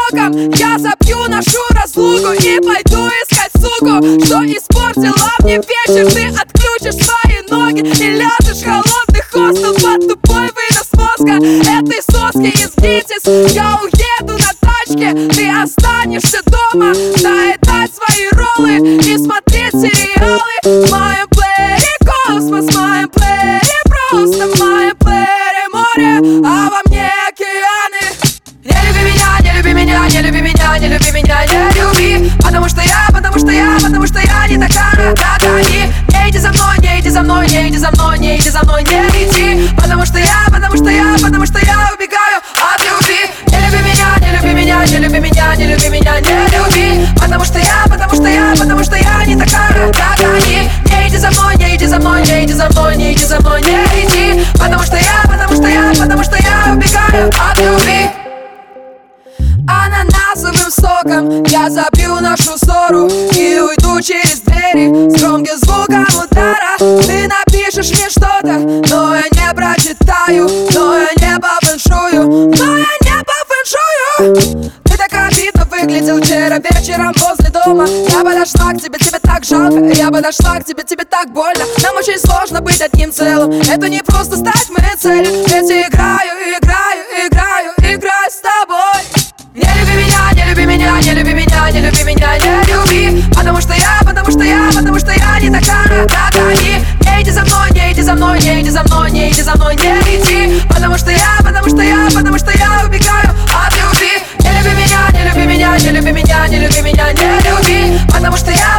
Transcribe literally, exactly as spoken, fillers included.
соком. Я забью нашу разлуку и пойду искать суку, что испортила мне вечер. Ты отключишь свои ноги и ляжешь в холодный хостел под тупой вырос мозга этой соски из ГИТИС. Я уеду на тачке, ты останешься дома, доедать свои роллы и смотреть сериалы. В моем плеере космос, в моем плеере просто, в моем плеере море, а во мне океаны. Не люби меня, не люби меня, не люби меня, не люби меня, не люби. Потому что я, потому что я, потому что я не такая, как они. Не иди за мной, не иди за мной, не иди за мной, не иди за мной, не иди. Потому что я, потому что я, потому что я убегаю от любви. Не люби меня, не люби меня, не люби меня, не люби меня, не люби. Потому что я, потому что я, потому что я не такая, как они. Не иди за мной, не иди за мной, не иди за мной, не иди за мной, не иди. Потому что я, потому что я, потому что я убегаю от любви. Ананасовым соком я забью нашу ссору и уйду через двери с громким звуком удара. Ты напишешь мне что-то, но я не прочитаю, но я не по фэншую, но я не по фэншую. Ты так обидно выглядел вчера вечером возле дома. Я подошла к тебе, тебе так жалко. Я подошла к тебе, тебе так больно. Нам очень сложно быть одним целым. Это не просто стать моей целью. Ведь я играю, играю, играю, играю с тобой. Не люби меня, не люби меня, не люби меня, не люби меня, не люби. Потому что я, потому что я, потому что я не такая, как они. Не иди за мной, не иди за мной, не иди за мной, не иди за мной, не иди. Потому что я, потому что я, потому что я убегаю от любви. Не люби меня, не люби меня, не люби меня, не люби меня, не люби. Потому что я,